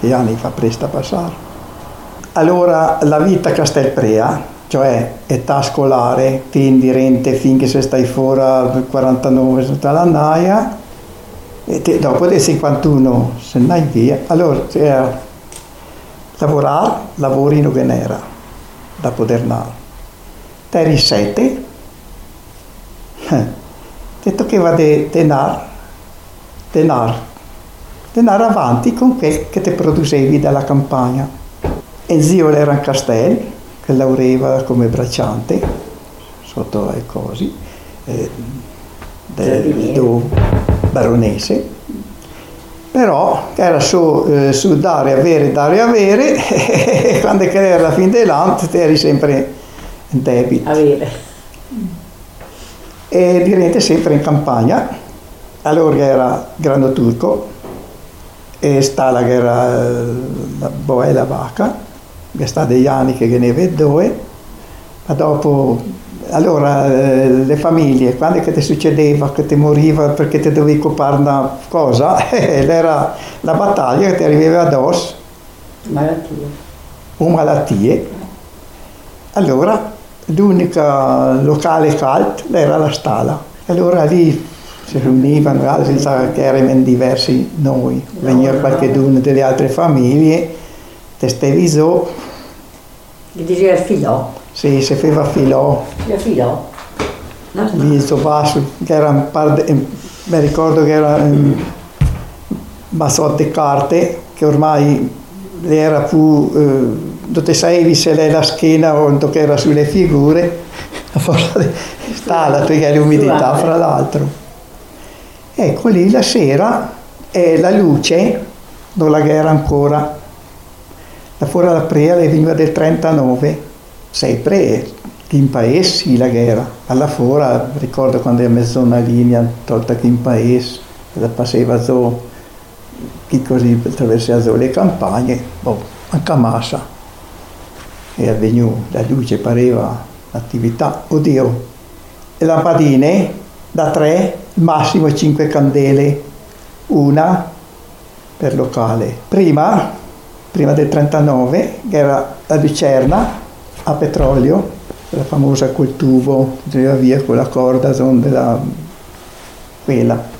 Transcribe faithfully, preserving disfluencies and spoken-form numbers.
qualche anno fa presto a passare. Allora la vita a Castelprea, cioè età scolare, quindi rente finché se stai fuori al quarantanove sotto la naia, e te, dopo del cinquantuno se ne vai via. Allora c'era lavorare, lavori in Ugenera, da poter andare. Te eri sette, ti toccava de denaro, denaro, denaro avanti con quel che ti producevi dalla campagna. E zio era in Castel, che lavorava come bracciante, sotto ai cosi, eh, del do baronese, però era su, eh, su dare, avere, dare, avere, e quando era la fine dell'anno eri sempre in debito. Avere. E diventa sempre in campagna. Allora era Grano Turco, e stava che era la boa e la vacca, che sta degli anni che ne vedo due, ma dopo, allora eh, le famiglie, quando che ti succedeva, che ti moriva perché ti dovevi occupare una cosa, era la battaglia che ti arrivava addosso. Malattie. O malattie. Allora l'unica locale caldo era la stalla. Allora lì si riunivano, altri che erano diversi noi, veniva qualcuno delle altre famiglie, te stavi su. Gli diceva filò? Sì, si faceva filò. Il filò? Lì sto basso, che era un par de, mi ricordo che era un bassotto di carte, che ormai era più, eh, dove sei se lei la schiena o che era sulle figure, a forza di stalla, perché l'umidità fra l'altro. Ecco lì la sera e la luce non la era ancora, la fuori alla prea le veniva del trentanove, sempre in paese la guerra, alla fora ricordo quando è mezzo una linea tolta che in paese, la passava so, chi così attraversava le campagne, boh, anche a massa, e è venuto, la luce pareva l'attività, oddio, le lampadine da tre, massimo cinque candele, una per locale. Prima, prima del trentanove, che era la lucerna a petrolio, la famosa col tubo, che via con la corda della quella.